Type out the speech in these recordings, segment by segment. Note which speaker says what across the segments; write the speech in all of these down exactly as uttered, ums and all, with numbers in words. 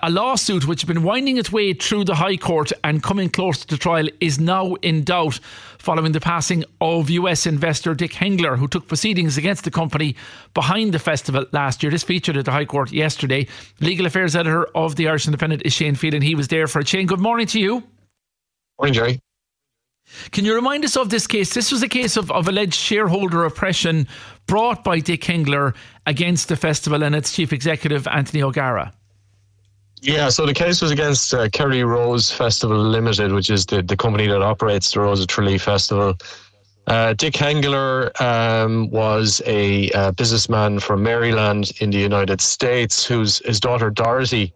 Speaker 1: a lawsuit which has been winding its way through the High Court and coming close to trial is now in doubt following the passing of U S investor Dick Hengler, who took proceedings against the company behind the festival last year. This featured at the High Court yesterday. Legal Affairs Editor of the Irish Independent is Shane Phelan. He was there for it. Shane, good morning to you.
Speaker 2: Morning, Jerry.
Speaker 1: Can you remind us of this case? This was a case of, of alleged shareholder oppression brought by Dick Hengler against the festival and its chief executive, Anthony O'Gara.
Speaker 2: Yeah, so the case was against uh, Kerry Rose Festival Limited, which is the, the company that operates the Rose of Tralee Festival. Uh, Dick Hengler um, was a uh, businessman from Maryland in the United States, whose his daughter Dorothy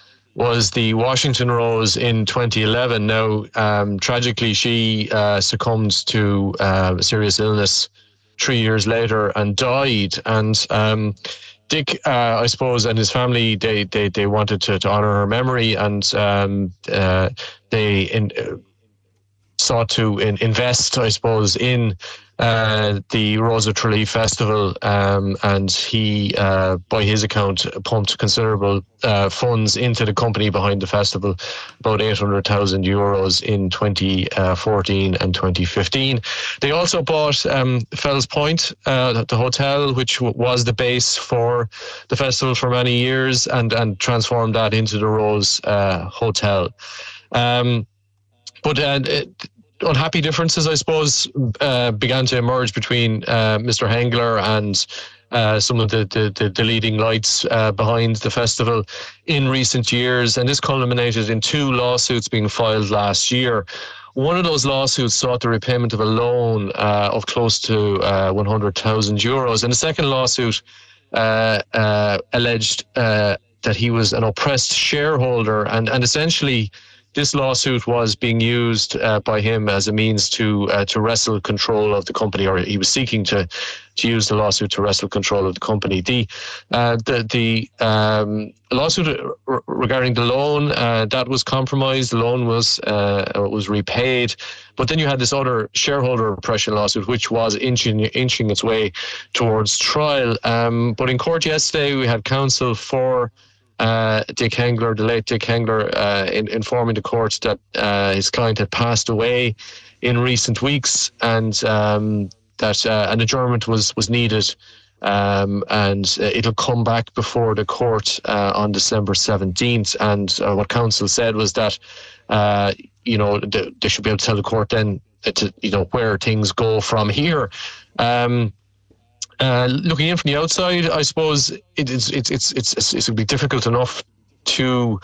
Speaker 2: was the Washington Rose in twenty eleven. Now, um, tragically, she uh, succumbed to uh, serious illness three years later and died. And um, Dick, uh, I suppose, and his family, they they, they wanted to, to honour her memory, and um, uh, they in, uh, sought to in, invest, I suppose, in uh, the Rose of Tralee Festival, um, and he, uh, by his account, pumped considerable uh, funds into the company behind the festival, about eight hundred thousand euros in twenty fourteen and twenty fifteen. They also bought um, Fells Point, uh, the hotel, which w- was the base for the festival for many years, and, and transformed that into the Rose uh, Hotel. Um, but uh, it, unhappy differences, I suppose, uh, began to emerge between uh, Mister Hengler and uh, some of the, the, the leading lights uh, behind the festival in recent years. And this culminated in two lawsuits being filed last year. One of those lawsuits sought the repayment of a loan uh, of close to uh, one hundred thousand euros. And the second lawsuit uh, uh, alleged uh, that he was an oppressed shareholder, and, and essentially this lawsuit was being used uh, by him as a means to uh, to wrestle control of the company, or he was seeking to to use the lawsuit to wrestle control of the company. The uh, the the um, lawsuit r- regarding the loan uh, that was compromised. The loan was uh, was repaid, but then you had this other shareholder oppression lawsuit, which was inching inching its way towards trial. Um, but in court yesterday, we had counsel for Uh, Dick Hengler, the late Dick Hengler, uh, in, informing the court that uh, his client had passed away in recent weeks, and um, that uh, an adjournment was was needed, um, and uh, it'll come back before the court uh, on December seventeenth. And uh, what counsel said was that uh, you know they, they should be able to tell the court then to, you know where things go from here. Um, Uh, looking in from the outside, I suppose it, it's it's it's it's it's it's be difficult enough to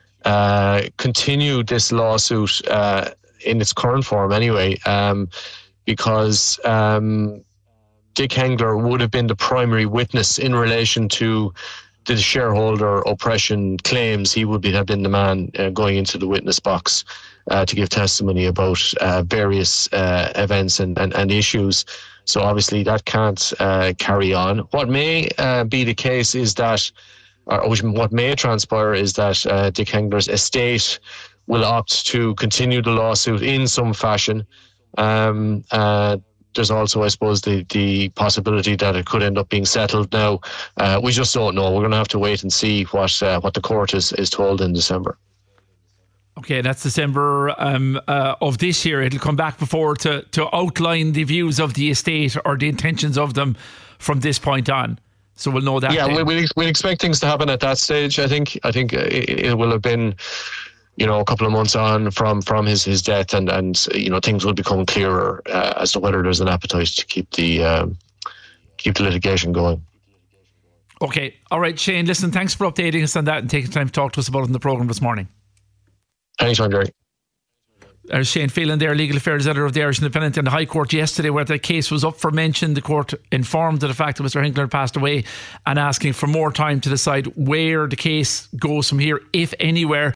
Speaker 2: uh, continue this lawsuit uh, in its current form anyway, um, because um, Dick Hengler would have been the primary witness in relation to the shareholder oppression claims. He would be, have been the man uh, going into the witness box uh, to give testimony about uh, various uh, events and, and, and issues. So obviously that can't uh, carry on. What may uh, be the case is that, or what may transpire is that uh, Dick Hengler's estate will opt to continue the lawsuit in some fashion. Um, uh, there's also, I suppose, the, the possibility that it could end up being settled now. Uh, we just don't know. We're going to have to wait and see what uh, what the court is, is told in December.
Speaker 1: Okay, that's December um, uh, of this year. It'll come back before to, to outline the views of the estate or the intentions of them from this point on. So we'll know that.
Speaker 2: Yeah,
Speaker 1: then.
Speaker 2: we we expect things to happen at that stage. I think I think it, it will have been, you know, a couple of months on from, from his, his death, and, and you know things will become clearer uh, as to whether there's an appetite to keep the um, keep the litigation going.
Speaker 1: Okay, all right, Shane. Listen, thanks for updating us on that and taking time to talk to us about it in the programme this morning.
Speaker 2: Anytime, Jerry.
Speaker 1: There's Shane Phelan there, Legal Affairs Editor of the Irish Independent, in the High Court yesterday, where the case was up for mention. The court informed of the fact that Mister Hengler passed away and asking for more time to decide where the case goes from here, if anywhere.